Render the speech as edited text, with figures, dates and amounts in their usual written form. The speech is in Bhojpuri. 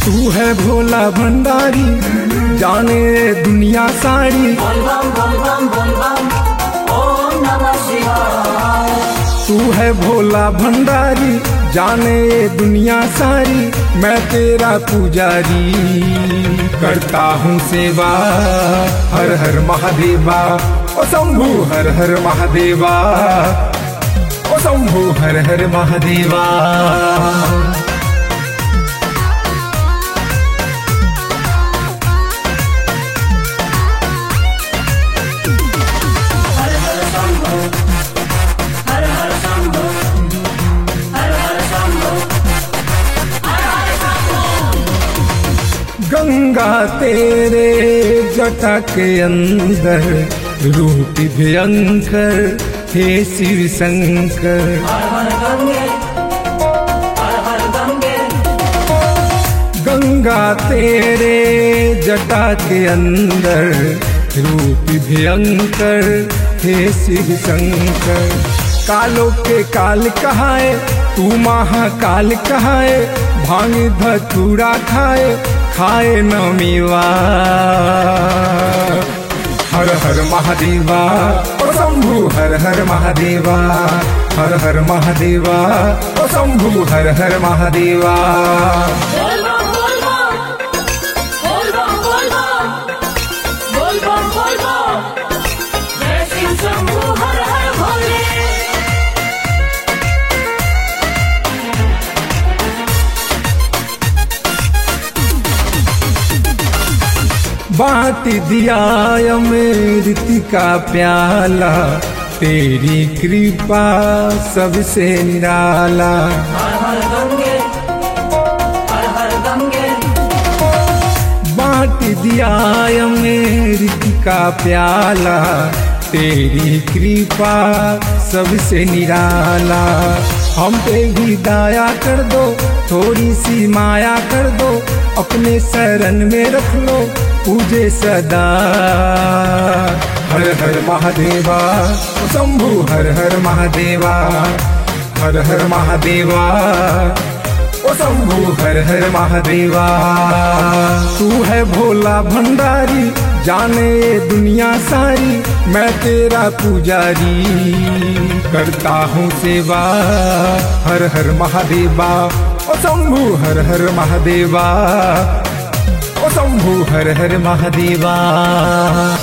तू है भोला भंडारी, जाने दुनिया सारी। तू है भोला भंडारी, जाने दुनिया सारी। मैं तेरा पुजारी, करता हूँ सेवा। हर हर महादेवा, ओ शंभू हर हर महादेवा, ओ शंभू हर हर महादेवा। गंगा तेरे जटा के अंदर, रूप भयंकर हे शिव शंकर। गंगा तेरे जटा के अंदर, रूप भयंकर हे शिव शंकर। कालों के काल कहाए, तू महाकाल कहाए। भांग धतूरा खाए, खाए न मेवा। हर हर महादेवा, ओ शंभू हर हर महादेवा। हर हर महादेवा, ओ शंभू हर हर महादेवा। बांट दिया अमृत का प्याला, तेरी कृपा सबसे निराला। बांट दिया अमृत का प्याला, तेरी कृपा सबसे निराला। हम पे भी दया कर दो, थोड़ी सी माया कर दो। अपने शरण में रख लो, पूजे सदा। हर हर महादेवा, ओ शंभू हर हर महादेवा। हर हर महादेवा, ओ शंभू हर हर महादेवा। तू है भोला भंडारी, जाने दुनिया सारी। मैं तेरा पुजारी, करता हूँ सेवा। हर हर महादेवा, ओ शंभू हर हर महादेवा। ओ शंभू हर हर महादेवा।